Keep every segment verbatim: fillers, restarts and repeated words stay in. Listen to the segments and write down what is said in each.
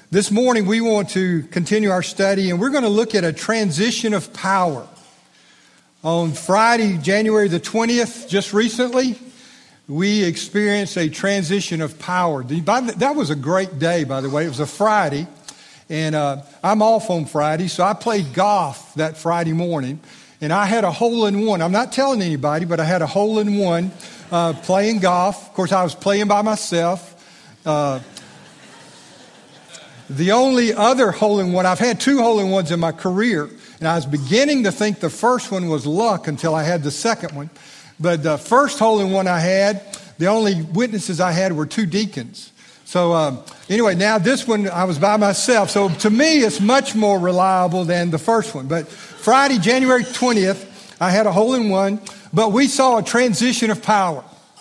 This morning we want to continue our study, and we're going to look at a transition of power. On Friday, January the twentieth, just recently, we experienced a transition of power. That was a great day, by the way. It was a Friday, and uh, I'm off on Friday, so I played golf that Friday morning, and I had a hole-in-one. I'm not telling anybody, but I had a hole-in-one uh, playing golf. Of course, I was playing by myself. Uh, the only other hole-in-one, I've had two hole-in-ones in my career, and I was beginning to think the first one was luck until I had the second one. But the first hole-in-one I had, the only witnesses I had were two deacons. So um, anyway, now this one I was by myself. So to me, it's much more reliable than the first one. But Friday, January twentieth, I had a hole-in-one, but we saw a transition of power.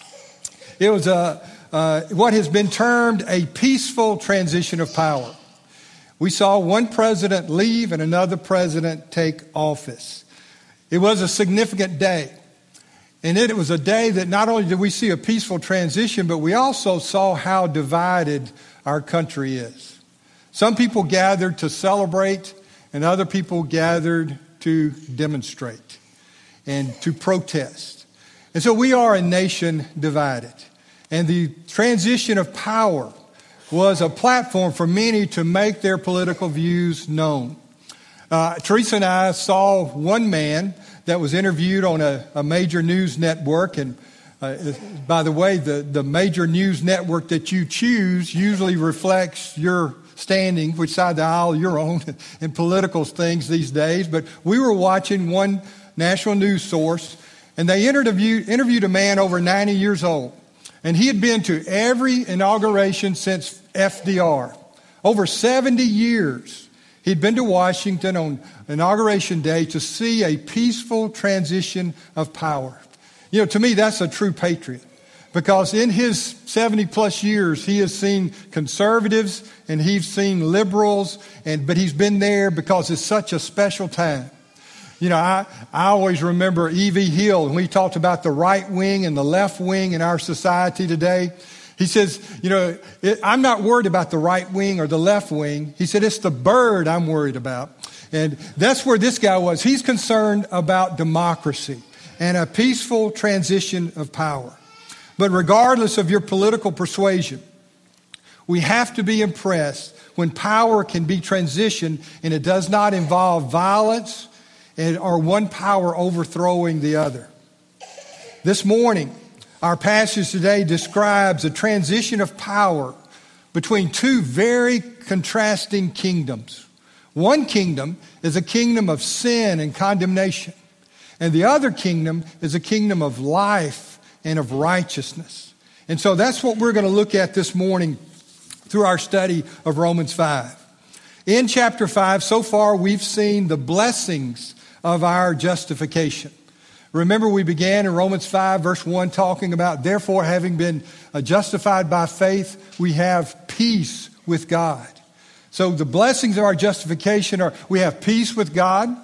It was a, uh, what has been termed a peaceful transition of power. We saw one president leave and another president take office. It was a significant day. And it was a day that not only did we see a peaceful transition, but we also saw how divided our country is. Some people gathered to celebrate, and other people gathered to demonstrate and to protest. And so we are a nation divided. And the transition of power was a platform for many to make their political views known. Uh, Teresa and I saw one man that was interviewed on a, a major news network. And uh, by the way, the, the major news network that you choose usually reflects your standing, which side of the aisle you're on in political things these days. But we were watching one national news source, and they interviewed, interviewed a man over ninety years old. And he had been to every inauguration since F D R. Over seventy years, he'd been to Washington on Inauguration Day to see a peaceful transition of power. You know, to me, that's a true patriot. Because in his seventy plus years, he has seen conservatives and he's seen liberals, and but he's been there because it's such a special time. You know, I, I always remember E V Hill, and we talked about the right wing and the left wing in our society today. He says, you know, it, I'm not worried about the right wing or the left wing. He said, it's the bird I'm worried about. And that's where this guy was. He's concerned about democracy and a peaceful transition of power. But regardless of your political persuasion, we have to be impressed when power can be transitioned and it does not involve violence and or one power overthrowing the other. This morning, our passage today describes a transition of power between two very contrasting kingdoms. One kingdom is a kingdom of sin and condemnation, and the other kingdom is a kingdom of life and of righteousness. And so that's what we're going to look at this morning through our study of Romans five. In chapter five, so far we've seen the blessings of our justification. Remember, we began in Romans five, verse one, talking about, therefore, having been justified by faith, we have peace with God. So the blessings of our justification are, we have peace with God,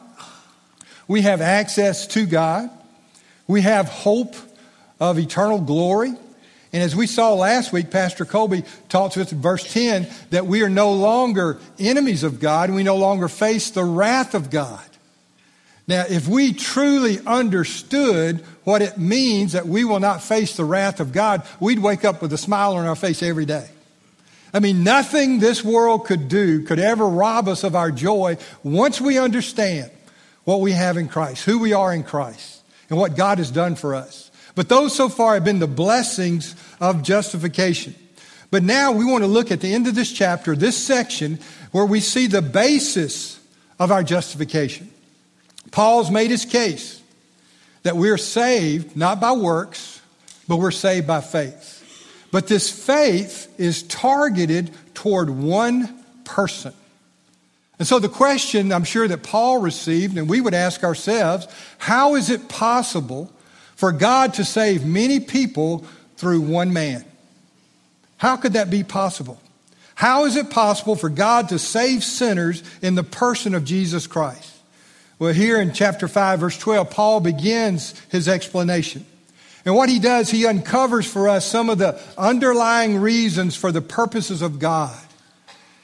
we have access to God, we have hope of eternal glory. And as we saw last week, Pastor Colby taught to us in verse ten that we are no longer enemies of God, and we no longer face the wrath of God. Now, if we truly understood what it means that we will not face the wrath of God, we'd wake up with a smile on our face every day. I mean, nothing this world could do could ever rob us of our joy once we understand what we have in Christ, who we are in Christ, and what God has done for us. But those so far have been the blessings of justification. But now we want to look at the end of this chapter, this section, where we see the basis of our justification. Paul's made his case that we're saved not by works, but we're saved by faith. But this faith is targeted toward one person. And so the question I'm sure that Paul received, and we would ask ourselves, how is it possible for God to save many people through one man? How could that be possible? How is it possible for God to save sinners in the person of Jesus Christ? Well, here in chapter five, verse twelve, Paul begins his explanation. And what he does, he uncovers for us some of the underlying reasons for the purposes of God.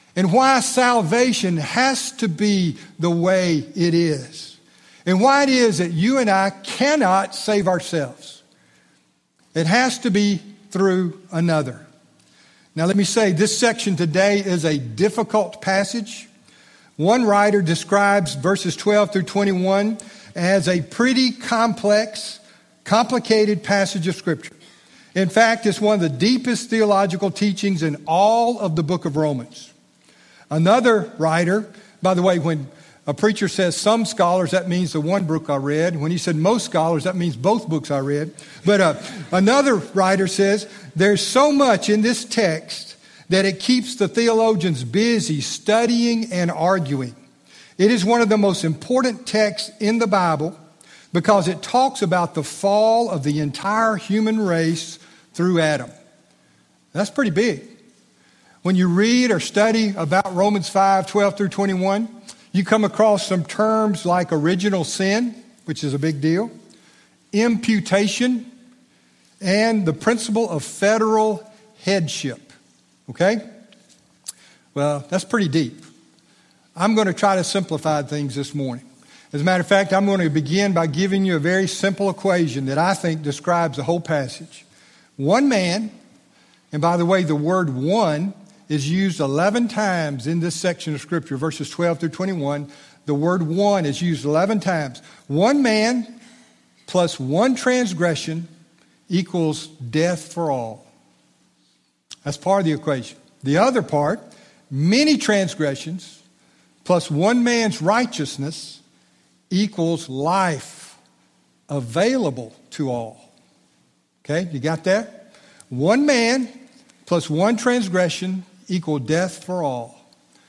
and why salvation has to be the way it is, and why it is that you and I cannot save ourselves. It has to be through another. Now let me say, this section today is a difficult passage. One writer describes verses twelve through twenty-one as a pretty complex, complicated passage of Scripture. In fact, it's one of the deepest theological teachings in all of the book of Romans. Another writer, by the way, when a preacher says some scholars, that means the one book I read. When he said most scholars, that means both books I read. But uh, another writer says there's so much in this text that it keeps the theologians busy studying and arguing. It is one of the most important texts in the Bible because it talks about the fall of the entire human race through Adam. That's pretty big. When you read or study about Romans five, twelve through twenty-one, you come across some terms like original sin, which is a big deal, imputation, and the principle of federal headship. Okay? Well, that's pretty deep. I'm going to try to simplify things this morning. As a matter of fact, I'm going to begin by giving you a very simple equation that I think describes the whole passage. One man, and by the way, the word one is used eleven times in this section of Scripture, verses twelve through twenty-one. The word one is used eleven times. One man plus one transgression equals death for all. That's part of the equation. The other part, many transgressions plus one man's righteousness equals life available to all. Okay, you got that? One man plus one transgression equal death for all.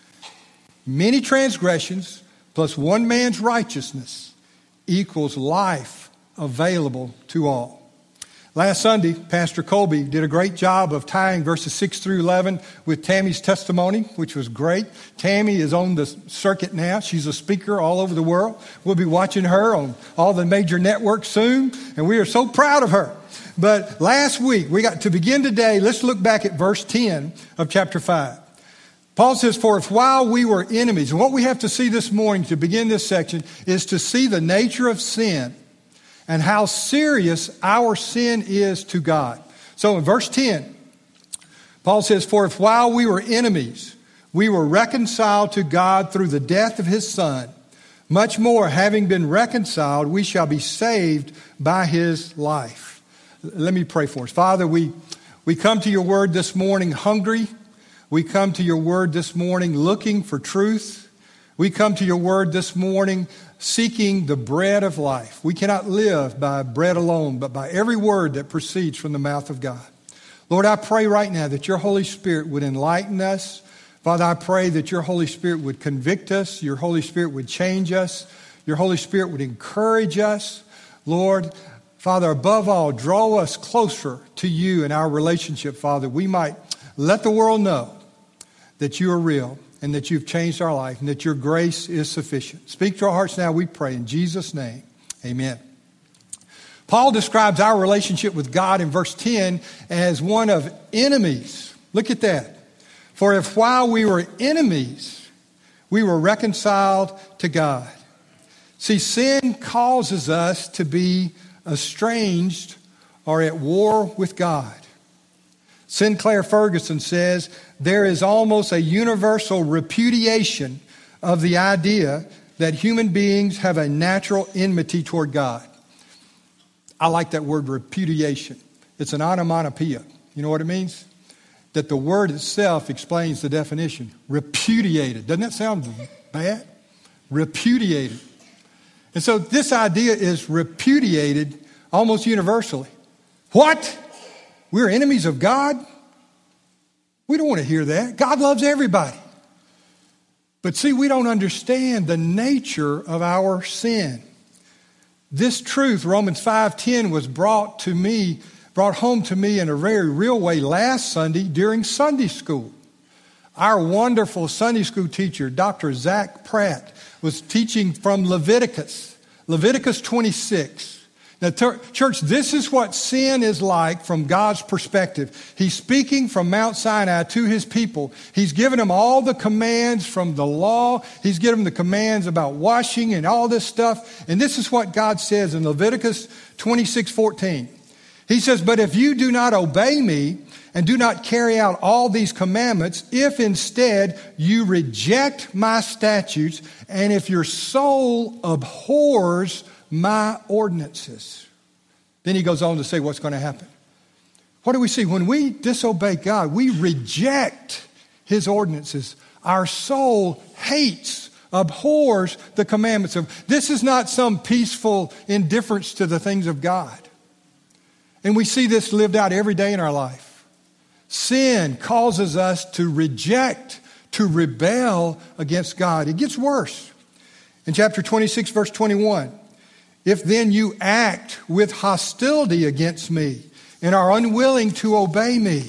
Many transgressions plus one man's righteousness equals life available to all. Last Sunday, Pastor Colby did a great job of tying verses six through eleven with Tammy's testimony, which was great. Tammy is on the circuit now. She's a speaker all over the world. We'll be watching her on all the major networks soon, and we are so proud of her. But last week, we got to begin today, let's look back at verse ten of chapter five. Paul says, for if while we were enemies, and what we have to see this morning to begin this section is to see the nature of sin and how serious our sin is to God. So in verse ten, Paul says, for if while we were enemies, we were reconciled to God through the death of his Son, much more, having been reconciled, we shall be saved by his life. Let me pray for us. Father, we, we come to your word this morning hungry. We come to your word this morning looking for truth. We come to your word this morning seeking the bread of life. We cannot live by bread alone, but by every word that proceeds from the mouth of God. Lord, I pray right now that your Holy Spirit would enlighten us. Father, I pray that your Holy Spirit would convict us. Your Holy Spirit would change us. Your Holy Spirit would encourage us. Lord, Father, above all, draw us closer to you in our relationship, Father. We might let the world know that you are real and that you've changed our life and that your grace is sufficient. Speak to our hearts now, we pray. In Jesus' name, amen. Paul describes our relationship with God in verse ten as one of enemies. Look at that. For if while we were enemies, we were reconciled to God. See, sin causes us to be estranged or at war with God. Sinclair Ferguson says there is almost a universal repudiation of the idea that human beings have a natural enmity toward God. I like that word repudiation. It's an onomatopoeia. You know what it means? That the word itself explains the definition. Repudiated. Doesn't that sound bad? Repudiated. And so this idea is repudiated almost universally. What? We're enemies of God? We don't want to hear that. God loves everybody. But see, we don't understand the nature of our sin. This truth, Romans five ten, was brought to me, brought home to me in a very real way last Sunday during Sunday school. Our wonderful Sunday school teacher, Doctor Zach Pratt, was teaching from Leviticus, Leviticus twenty-six. Now, ter- church, this is what sin is like from God's perspective. He's speaking from Mount Sinai to his people. He's given them all the commands from the law. He's given them the commands about washing and all this stuff. And this is what God says in Leviticus twenty-six fourteen. He says, but if you do not obey me and do not carry out all these commandments, if instead you reject my statutes, and if your soul abhors my ordinances. Then he goes on to say what's going to happen. What do we see? When we disobey God, we reject his ordinances. Our soul hates, abhors the commandments of. This is not some peaceful indifference to the things of God. And we see this lived out every day in our life. Sin causes us to reject, to rebel against God. It gets worse. In chapter twenty-six, verse twenty-one, if then you act with hostility against me and are unwilling to obey me,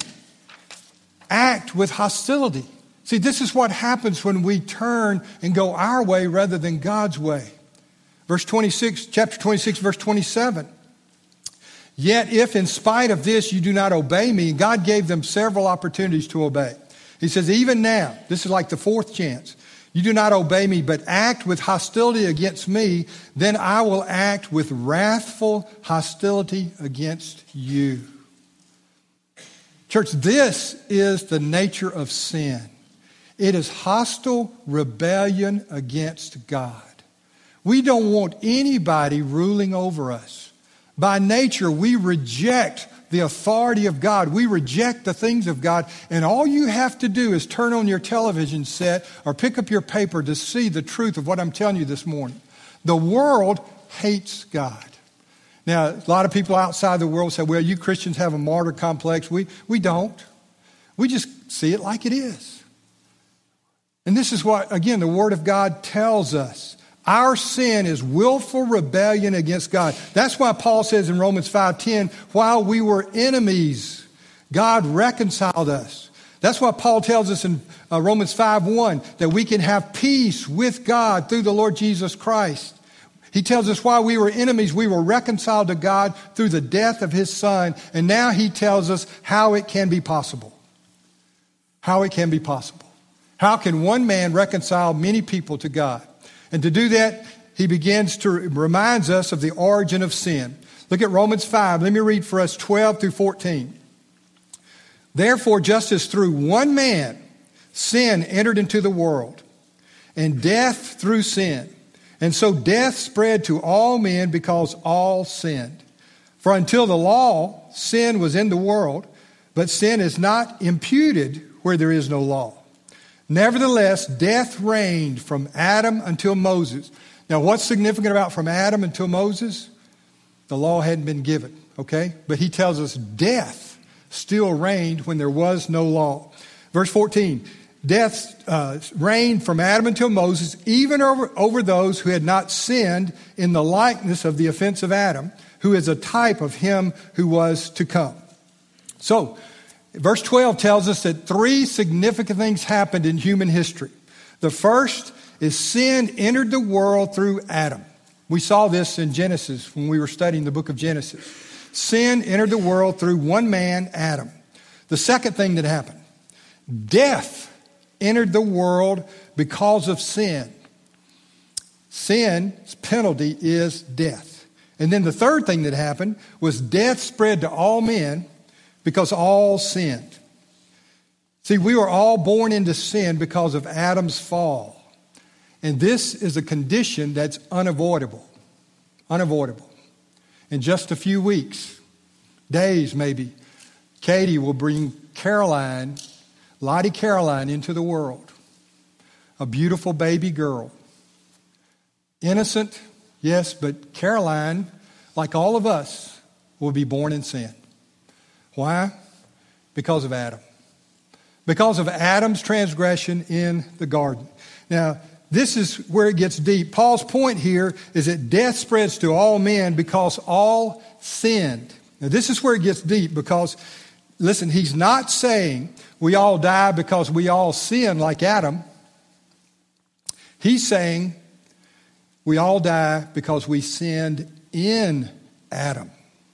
act with hostility. See, this is what happens when we turn and go our way rather than God's way. Verse twenty-six, chapter twenty-six, verse twenty-seven. Yet if in spite of this you do not obey me, God gave them several opportunities to obey. He says, even now, this is like the fourth chance. You do not obey me, but act with hostility against me, then I will act with wrathful hostility against you. Church, this is the nature of sin. It is hostile rebellion against God. We don't want anybody ruling over us. By nature, we reject the authority of God. We reject the things of God. And all you have to do is turn on your television set or pick up your paper to see the truth of what I'm telling you this morning. The world hates God. Now, a lot of people outside the world say, well, you Christians have a martyr complex. We, we don't. We just see it like it is. And this is what, again, the Word of God tells us. Our sin is willful rebellion against God. That's why Paul says in Romans five ten, while we were enemies, God reconciled us. That's why Paul tells us in uh, Romans five one that we can have peace with God through the Lord Jesus Christ. He tells us while we were enemies, we were reconciled to God through the death of his Son. And now he tells us how it can be possible. How it can be possible. How can one man reconcile many people to God? And to do that, he begins to reminds us of the origin of sin. Look at Romans five. Let me read for us twelve through fourteen. Therefore, just as through one man sin entered into the world, and death through sin, and so death spread to all men because all sinned. For until the law, sin was in the world, but sin is not imputed where there is no law. Nevertheless, death reigned from Adam until Moses. Now, what's significant about from Adam until Moses? The law hadn't been given, okay? But he tells us death still reigned when there was no law. Verse fourteen, death uh, reigned from Adam until Moses, even over, over those who had not sinned in the likeness of the offense of Adam, who is a type of him who was to come. So, verse twelve tells us that three significant things happened in human history. The first is sin entered the world through Adam. We saw this in Genesis when we were studying the book of Genesis. Sin entered the world through one man, Adam. The second thing that happened, death entered the world because of sin. Sin's penalty is death. And then the third thing that happened was death spread to all men because all sinned. See, we were all born into sin because of Adam's fall. And this is a condition that's unavoidable. Unavoidable. In just a few weeks, days maybe, Katie will bring Caroline, Lottie Caroline, into the world. A beautiful baby girl. Innocent, yes, but Caroline, like all of us, will be born in sin. Why? Because of Adam. Because of Adam's transgression in the garden. Now, this is where it gets deep. Paul's point here is that death spreads to all men because all sinned. Now, this is where it gets deep because, listen, he's not saying we all die because we all sin like Adam. He's saying we all die because we sinned in Adam.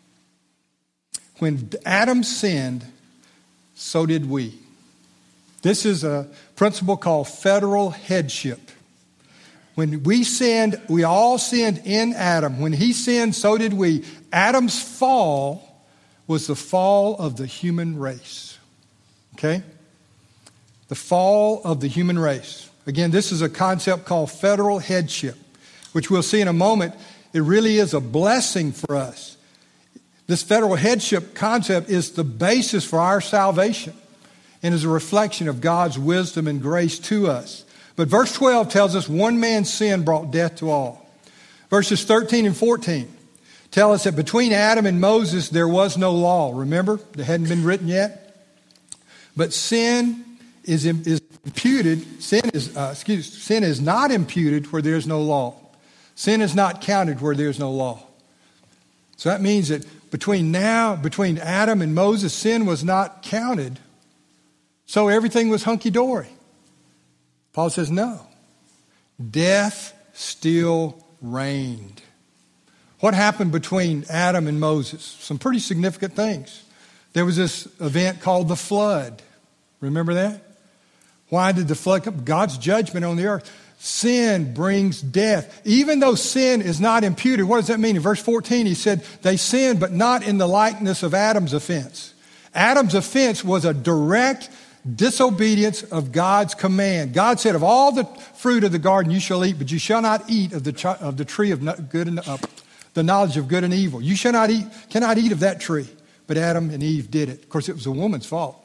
When Adam sinned, so did we. This is a principle called federal headship. When we sinned, we all sinned in Adam. When he sinned, so did we. Adam's fall was the fall of the human race. Okay? The fall of the human race. Again, this is a concept called federal headship, which we'll see in a moment. It really is a blessing for us. This federal headship concept is the basis for our salvation and is a reflection of God's wisdom and grace to us. But verse twelve tells us one man's sin brought death to all. Verses thirteen and fourteen tell us that between Adam and Moses there was no law. Remember, it hadn't been written yet. But sin is, is imputed. Sin is uh, excuse sin is not imputed where there is no law. Sin is not counted where there is no law. So that means that between now, between Adam and Moses, sin was not counted. So everything was hunky-dory. Paul says no. Death still reigned. What happened between Adam and Moses? Some pretty significant things. There was this event called the flood. Remember that? Why did the flood come? God's judgment on the earth. Sin brings death. Even though sin is not imputed, what does that mean? In verse fourteen, he said, they sinned, but not in the likeness of Adam's offense. Adam's offense was a direct disobedience of God's command. God said, of all the fruit of the garden you shall eat, but you shall not eat of the ch- of the tree of good and uh, the knowledge of good and evil. You shall not eat, cannot eat of that tree. But Adam and Eve did it. Of course, it was a woman's fault.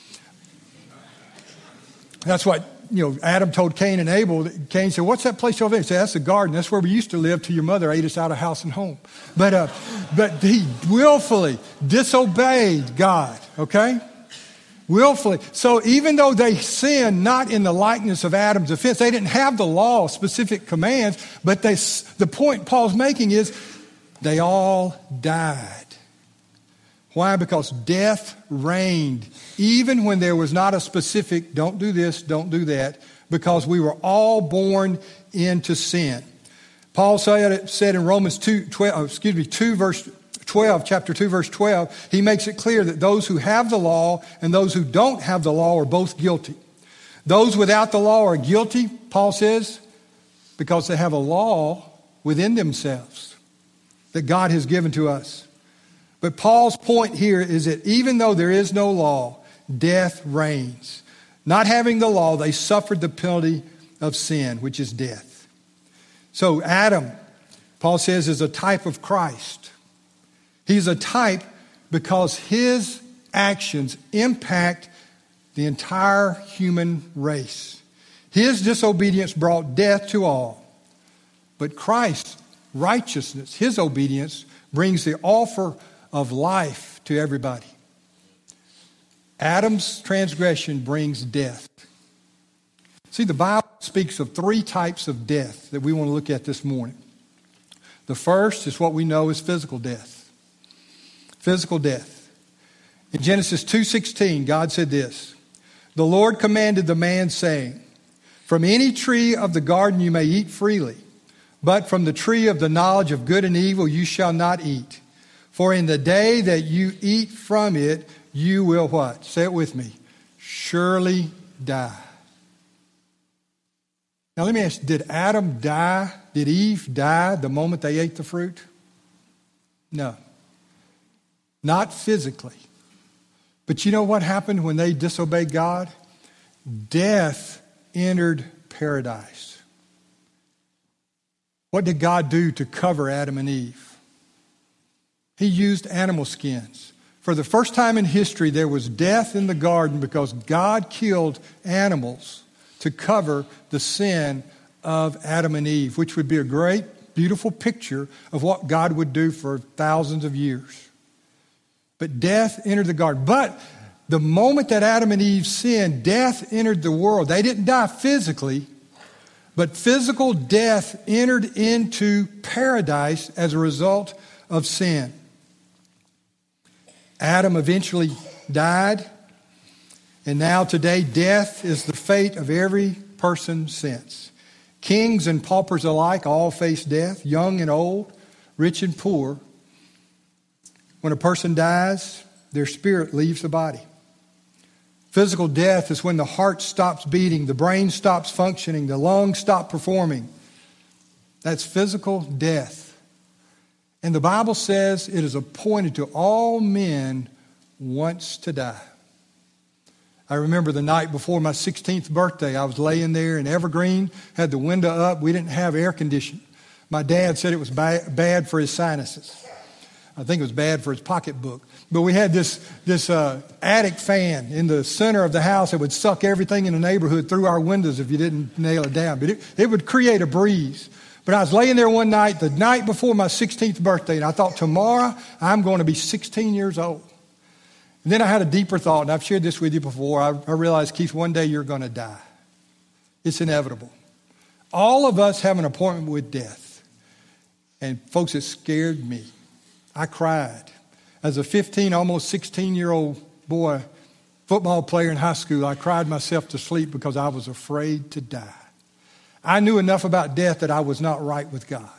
That's what, you know, Adam told Cain and Abel. Cain said, what's that place over there? He said, that's the garden. That's where we used to live till your mother ate us out of house and home. But, uh, but he willfully disobeyed God, okay? Willfully. So even though they sinned not in the likeness of Adam's offense, they didn't have the law, specific commands, but they, the point Paul's making is they all died. Why? Because death reigned, even when there was not a specific, don't do this, don't do that, because we were all born into sin. Paul said, said in Romans two, twelve, excuse me, two verse twelve, chapter two, verse twelve, he makes it clear that those who have the law and those who don't have the law are both guilty. Those without the law are guilty, Paul says, because they have a law within themselves that God has given to us. But Paul's point here is that even though there is no law, death reigns. Not having the law, they suffered the penalty of sin, which is death. So Adam, Paul says, is a type of Christ. He's a type because his actions impact the entire human race. His disobedience brought death to all. But Christ's righteousness, his obedience, brings the offer of life to everybody. Adam's transgression brings death. See, the Bible speaks of three types of death that we want to look at this morning. The first is what we know as physical death. Physical death. In Genesis two sixteen, God said this, the Lord commanded the man, saying, from any tree of the garden you may eat freely, but from the tree of the knowledge of good and evil you shall not eat. For in the day that you eat from it, you will what? Say it with me. Surely die. Now let me ask you, did Adam die? Did Eve die the moment they ate the fruit? No. Not physically. But you know what happened when they disobeyed God? Death entered paradise. What did God do to cover Adam and Eve? He used animal skins. For the first time in history, there was death in the garden because God killed animals to cover the sin of Adam and Eve, which would be a great, beautiful picture of what God would do for thousands of years. But death entered the garden. But the moment that Adam and Eve sinned, death entered the world. They didn't die physically, but physical death entered into paradise as a result of sin. Adam eventually died, and now today death is the fate of every person since. Kings and paupers alike all face death, young and old, rich and poor. When a person dies, their spirit leaves the body. Physical death is when the heart stops beating, the brain stops functioning, the lungs stop performing. That's physical death. And the Bible says it is appointed to all men once to die. I remember the night before my sixteenth birthday, I was laying there in Evergreen, had the window up. We didn't have air conditioning. My dad said it was ba- bad for his sinuses. I think it was bad for his pocketbook. But we had this, this uh, attic fan in the center of the house that would suck everything in the neighborhood through our windows if you didn't nail it down. But it, it would create a breeze. But I was laying there one night, the night before my sixteenth birthday, and I thought, tomorrow I'm going to be sixteen years old. And then I had a deeper thought, and I've shared this with you before. I, I realized, Keith, one day you're going to die. It's inevitable. All of us have an appointment with death. And folks, it scared me. I cried. As a fifteen, almost sixteen-year-old boy, football player in high school, I cried myself to sleep because I was afraid to die. I knew enough about death that I was not right with God.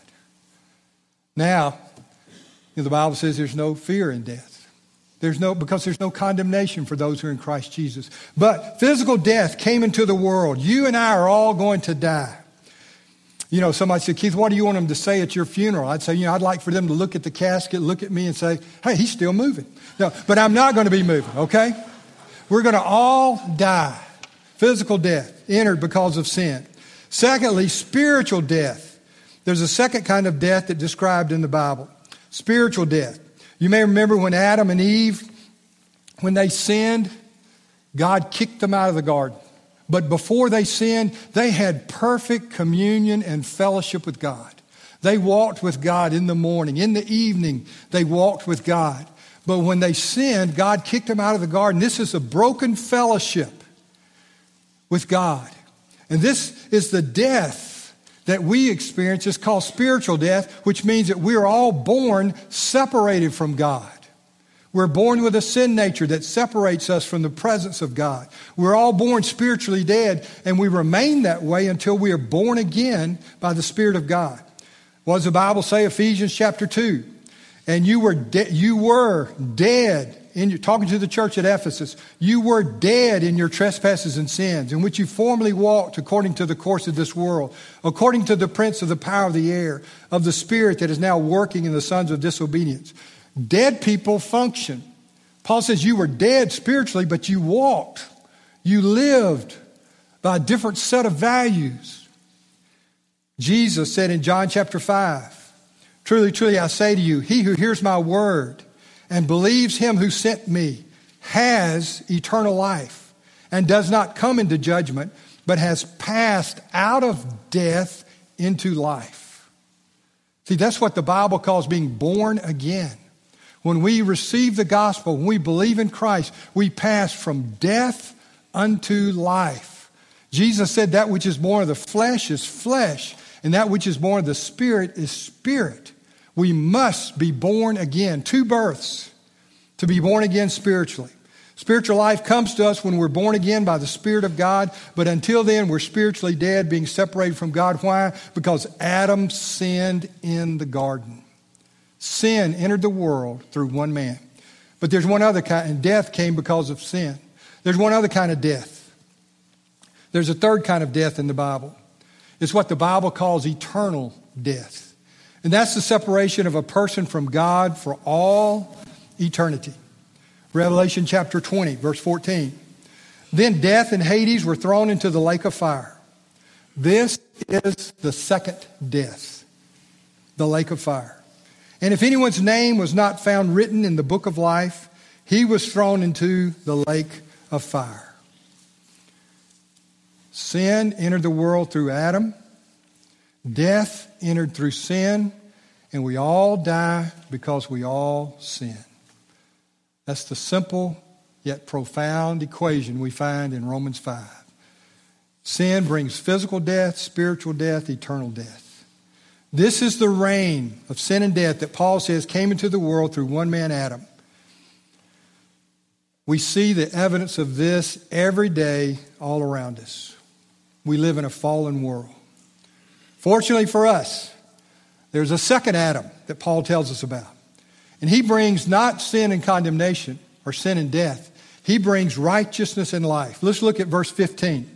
Now, you know, the Bible says there's no fear in death. There's no, because there's no condemnation for those who are in Christ Jesus. But physical death came into the world. You and I are all going to die. You know, somebody said, Keith, what do you want them to say at your funeral? I'd say, you know, I'd like for them to look at the casket, look at me and say, hey, he's still moving. No, but I'm not going to be moving, okay? We're going to all die. Physical death entered because of sin. Secondly, spiritual death. There's a second kind of death that's described in the Bible. Spiritual death. You may remember when Adam and Eve, when they sinned, God kicked them out of the garden. But before they sinned, they had perfect communion and fellowship with God. They walked with God in the morning. In the evening, they walked with God. But when they sinned, God kicked them out of the garden. This is a broken fellowship with God. And this is the death that we experience. It's called spiritual death, which means that we are all born separated from God. We're born with a sin nature that separates us from the presence of God. We're all born spiritually dead, and we remain that way until we are born again by the Spirit of God. What does the Bible say? Ephesians chapter two. And you were de- you were dead, in your, talking to the church at Ephesus, you were dead in your trespasses and sins, in which you formerly walked according to the course of this world, according to the prince of the power of the air, of the spirit that is now working in the sons of disobedience. Dead people function. Paul says you were dead spiritually, but you walked. You lived by a different set of values. Jesus said in John chapter five, truly, truly, I say to you, he who hears my word and believes him who sent me has eternal life and does not come into judgment, but has passed out of death into life. See, that's what the Bible calls being born again. When we receive the gospel, when we believe in Christ, we pass from death unto life. Jesus said that which is born of the flesh is flesh, and that which is born of the spirit is spirit. We must be born again. Two births to be born again spiritually. Spiritual life comes to us when we're born again by the Spirit of God, but until then we're spiritually dead, being separated from God. Why? Because Adam sinned in the garden. Sin entered the world through one man. But there's one other kind, and death came because of sin. There's one other kind of death. There's a third kind of death in the Bible. It's what the Bible calls eternal death. And that's the separation of a person from God for all eternity. Revelation chapter twenty, verse fourteen. Then death and Hades were thrown into the lake of fire. This is the second death, the lake of fire. And if anyone's name was not found written in the book of life, he was thrown into the lake of fire. Sin entered the world through Adam. Death entered through sin. And we all die because we all sin. That's the simple yet profound equation we find in Romans five. Sin brings physical death, spiritual death, eternal death. This is the reign of sin and death that Paul says came into the world through one man, Adam. We see the evidence of this every day all around us. We live in a fallen world. Fortunately for us, there's a second Adam that Paul tells us about. And he brings not sin and condemnation or sin and death. He brings righteousness and life. Let's look at verse fifteen.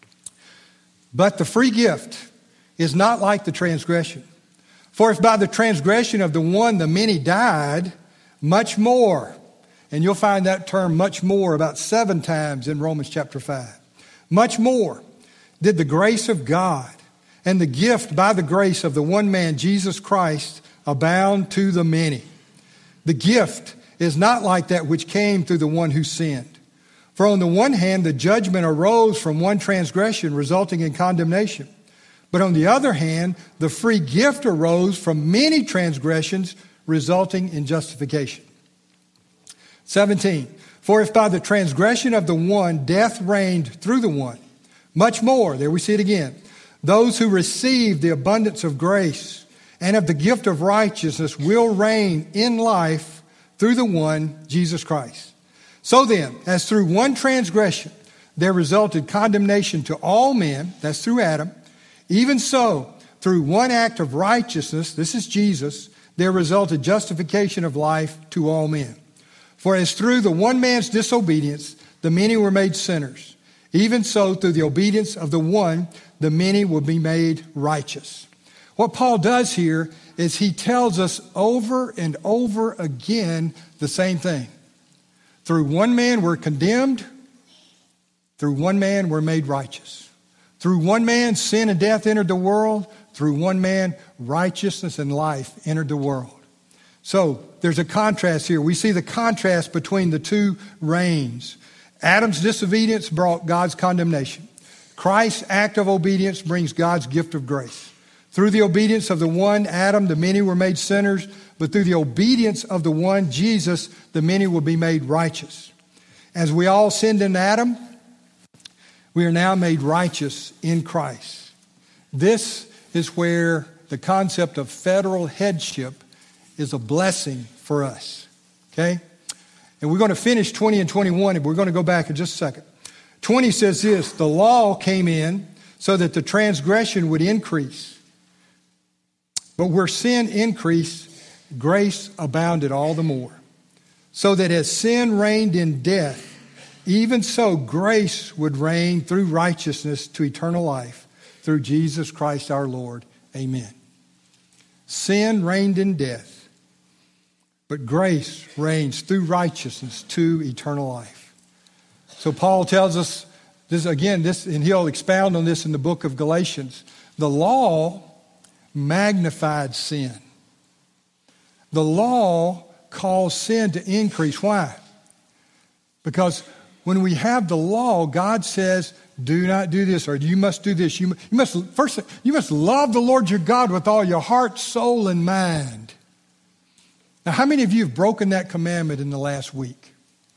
But the free gift is not like the transgression. For if by the transgression of the one the many died, much more, and you'll find that term much more about seven times in Romans chapter five. Much more did the grace of God and the gift by the grace of the one man, Jesus Christ, abound to the many. The gift is not like that which came through the one who sinned. For on the one hand, the judgment arose from one transgression, resulting in condemnation. But on the other hand, the free gift arose from many transgressions, resulting in justification. seventeen. For if by the transgression of the one death reigned through the one, much more, there we see it again, those who receive the abundance of grace and of the gift of righteousness will reign in life through the one, Jesus Christ. So then, as through one transgression there resulted condemnation to all men, that's through Adam, even so, through one act of righteousness, this is Jesus, there resulted justification of life to all men. For as through the one man's disobedience, the many were made sinners, even so through the obedience of the one, the many will be made righteous. What Paul does here is he tells us over and over again the same thing. Through one man we're condemned, through one man we're made righteous. Through one man sin and death entered the world, through one man righteousness and life entered the world. So there's a contrast here. We see the contrast between the two reigns. Adam's disobedience brought God's condemnation. Christ's act of obedience brings God's gift of grace. Through the obedience of the one, Adam, the many were made sinners, but through the obedience of the one, Jesus, the many will be made righteous. As we all sinned in Adam, we are now made righteous in Christ. This is where the concept of federal headship is a blessing for us. Okay? And we're going to finish twenty and twenty-one, and we're going to go back in just a second. twenty says this, the law came in so that the transgression would increase. But where sin increased, grace abounded all the more. So that as sin reigned in death, even so grace would reign through righteousness to eternal life through Jesus Christ our Lord. Amen. Sin reigned in death. But grace reigns through righteousness to eternal life. So Paul tells us, this again, this, and he'll expound on this in the book of Galatians. The law magnified sin. The law caused sin to increase. Why? Because when we have the law, God says, do not do this, or you must do this. You, you must first, you must love the Lord your God with all your heart, soul, and mind. Now, how many of you have broken that commandment in the last week?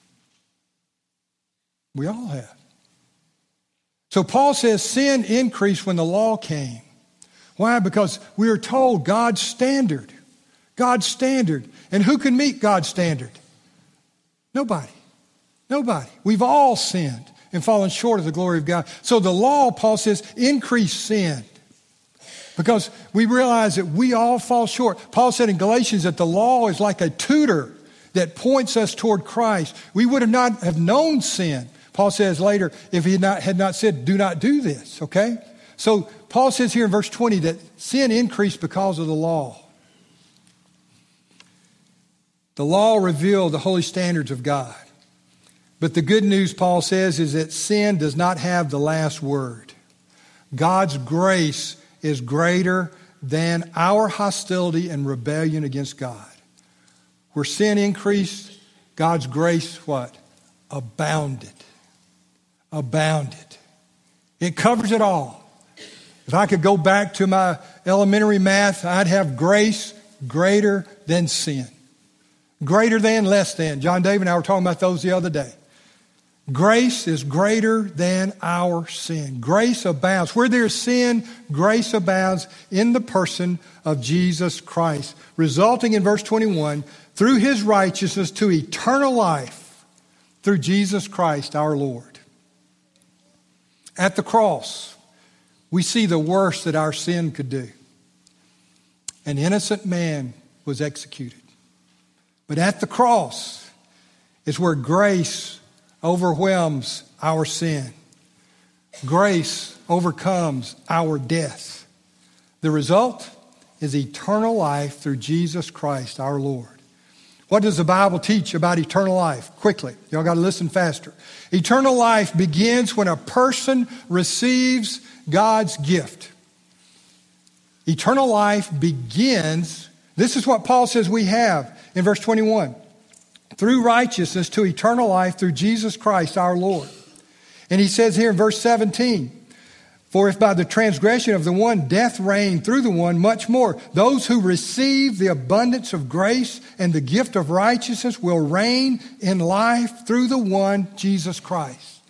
We all have. So Paul says sin increased when the law came. Why? Because we are told God's standard. God's standard. And who can meet God's standard? Nobody. Nobody. We've all sinned and fallen short of the glory of God. So the law, Paul says, increased sin. Because we realize that we all fall short. Paul said in Galatians that the law is like a tutor that points us toward Christ. We would have not have known sin, Paul says later, if he had not, had not said, do not do this, okay? So Paul says here in verse twenty that sin increased because of the law. The law revealed the holy standards of God. But the good news, Paul says, is that sin does not have the last word. God's grace is greater than our hostility and rebellion against God. Where sin increased, God's grace, what? Abounded. Abounded. It covers it all. If I could go back to my elementary math, I'd have grace greater than sin. Greater than, less than. John Dave and I were talking about those the other day. Grace is greater than our sin. Grace abounds. Where there's sin, grace abounds in the person of Jesus Christ, resulting in verse twenty-one, through his righteousness to eternal life through Jesus Christ our Lord. At the cross, we see the worst that our sin could do. An innocent man was executed. But at the cross is where grace overwhelms our sin. Grace overcomes our death. The result is eternal life through Jesus Christ our Lord. What does the Bible teach about eternal life? Quickly, y'all got to listen faster. Eternal life begins when a person receives God's gift. Eternal life begins, this is what Paul says we have in verse twenty-one. Through righteousness to eternal life through Jesus Christ our Lord. And he says here in verse seventeen, for if by the transgression of the one death reigned through the one, much more those who receive the abundance of grace and the gift of righteousness will reign in life through the one, Jesus Christ.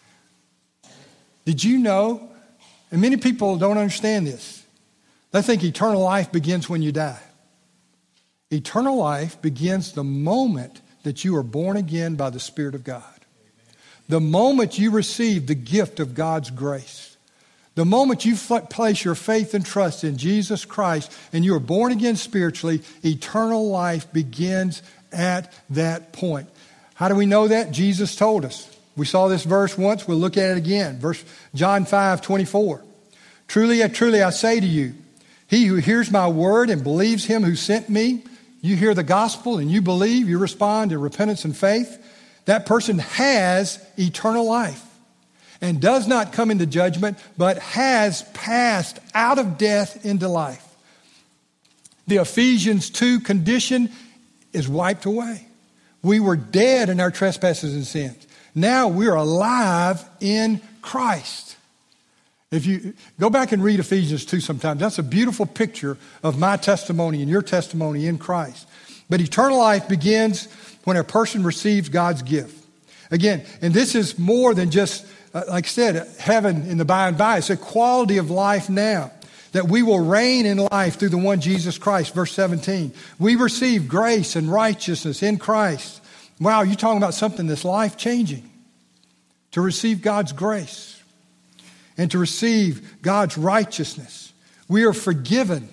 Did you know? And many people don't understand this. They think eternal life begins when you die. Eternal life begins the moment that you are born again by the Spirit of God. The moment you receive the gift of God's grace. The moment you place your faith and trust in Jesus Christ and you are born again spiritually, eternal life begins at that point. How do we know that? Jesus told us. We saw this verse once. We'll look at it again. Verse John five twenty-four. Truly, truly, I say to you, he who hears my word and believes him who sent me, you hear the gospel and you believe, you respond in repentance and faith, that person has eternal life. And does not come into judgment, but has passed out of death into life. The Ephesians two condition is wiped away. We were dead in our trespasses and sins. Now we're alive in Christ. If you go back and read Ephesians two sometime, that's a beautiful picture of my testimony and your testimony in Christ. But eternal life begins when a person receives God's gift. Again, and this is more than just Uh, like I said, heaven in the by and by. It's a quality of life now that we will reign in life through the one Jesus Christ. Verse seventeen. We receive grace and righteousness in Christ. Wow, you're talking about something that's life-changing. To receive God's grace and to receive God's righteousness. We are forgiven.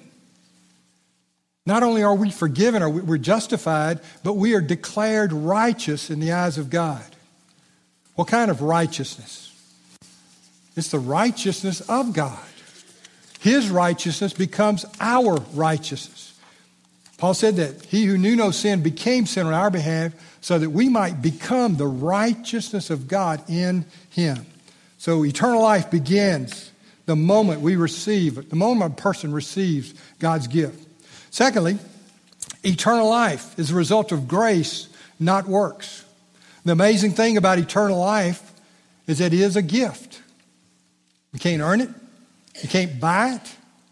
Not only are we forgiven, or we're justified, but we are declared righteous in the eyes of God. What kind of righteousness? It's the righteousness of God. His righteousness becomes our righteousness. Paul said that he who knew no sin became sin on our behalf so that we might become the righteousness of God in him. So eternal life begins the moment we receive it, the moment a person receives God's gift. Secondly, eternal life is a result of grace, not works. The amazing thing about eternal life is that it is a gift. You can't earn it. You can't buy it.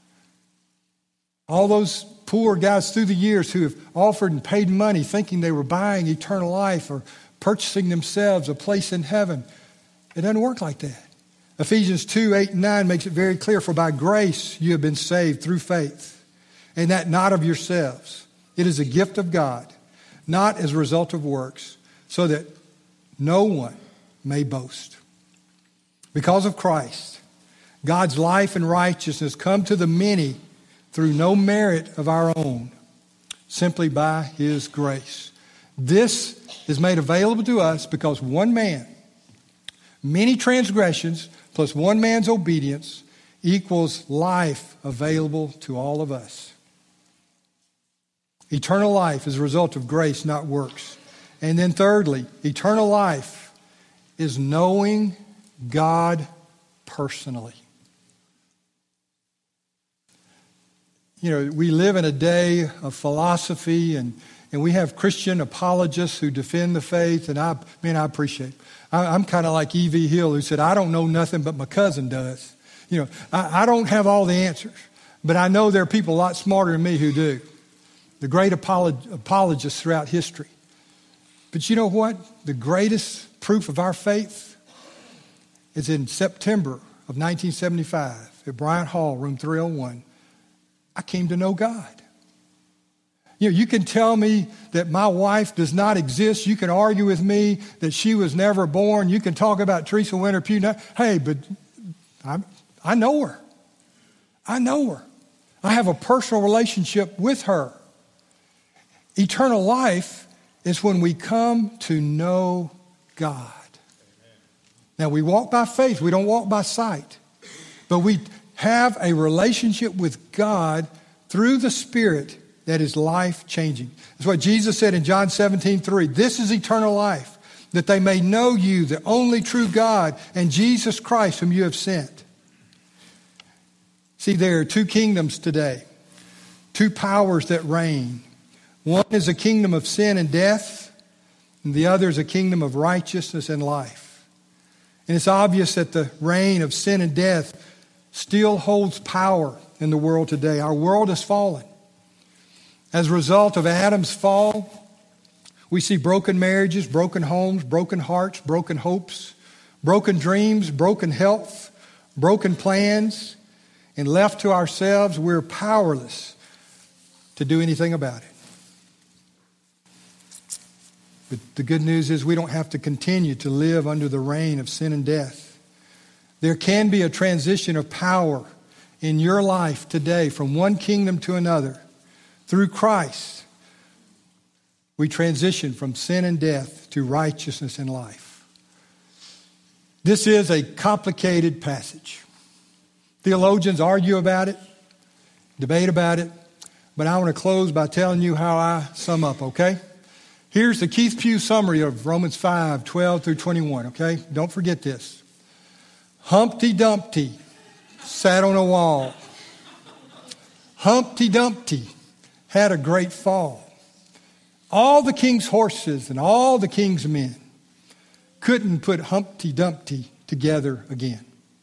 All those poor guys through the years who have offered and paid money thinking they were buying eternal life or purchasing themselves a place in heaven, it doesn't work like that. Ephesians two, eight, and nine makes it very clear, for by grace you have been saved through faith, and that not of yourselves. It is a gift of God, not as a result of works, so that no one may boast. Because of Christ, God's life and righteousness come to the many through no merit of our own, simply by his grace. This is made available to us because one man, many transgressions plus one man's obedience equals life available to all of us. Eternal life is a result of grace, not works. And then thirdly, eternal life is knowing God personally. You know, we live in a day of philosophy, and, and we have Christian apologists who defend the faith, and I, man, I appreciate it. I, I'm kind of like E V Hill, who said, I don't know nothing, but my cousin does. You know, I, I don't have all the answers, but I know there are people a lot smarter than me who do. The great apolog- apologists throughout history. But you know what? The greatest proof of our faith is in September of nineteen seventy-five at Bryant Hall, room three oh one. I came to know God. You know, you can tell me that my wife does not exist. You can argue with me that she was never born. You can talk about Teresa Winter Pugh. Hey, but I, I know her. I know her. I have a personal relationship with her. Eternal life It's when we come to know God. Now, we walk by faith. We don't walk by sight. But we have a relationship with God through the Spirit that is life-changing. That's what Jesus said in John seventeen three. This is eternal life, that they may know you, the only true God, and Jesus Christ whom you have sent. See, there are two kingdoms today, two powers that reign. One is a kingdom of sin and death, and the other is a kingdom of righteousness and life. And it's obvious that the reign of sin and death still holds power in the world today. Our world has fallen. As a result of Adam's fall, we see broken marriages, broken homes, broken hearts, broken hopes, broken dreams, broken health, broken plans, and left to ourselves, we're powerless to do anything about it. But the good news is we don't have to continue to live under the reign of sin and death. There can be a transition of power in your life today from one kingdom to another. Through Christ, we transition from sin and death to righteousness and life. This is a complicated passage. Theologians argue about it, debate about it, but I want to close by telling you how I sum up, okay? Here's the Keith Pugh summary of Romans five, twelve through twenty-one, okay? Don't forget this. Humpty Dumpty sat on a wall. Humpty Dumpty had a great fall. All the king's horses and all the king's men couldn't put Humpty Dumpty together again.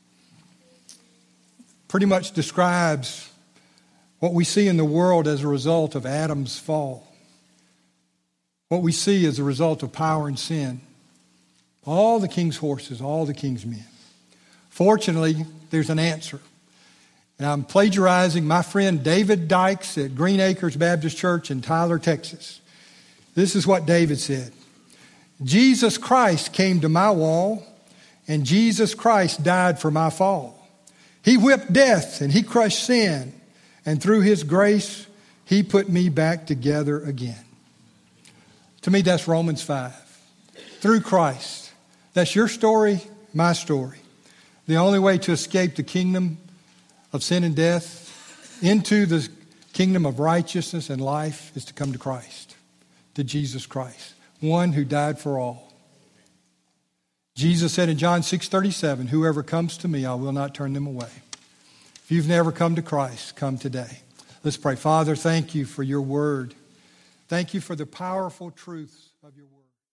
Pretty much describes what we see in the world as a result of Adam's fall. What we see as a result of power and sin. All the king's horses, all the king's men. Fortunately, there's an answer. And I'm plagiarizing my friend David Dykes at Green Acres Baptist Church in Tyler, Texas. This is what David said. Jesus Christ came to my wall, and Jesus Christ died for my fall. He whipped death and he crushed sin, and through his grace, he put me back together again. To me, that's Romans five. Through Christ. That's your story, my story. The only way to escape the kingdom of sin and death into the kingdom of righteousness and life is to come to Christ, to Jesus Christ, one who died for all. Jesus said in John six thirty-seven, whoever comes to me, I will not turn them away. If you've never come to Christ, come today. Let's pray. Father, thank you for your word. Thank you for the powerful truths of your word.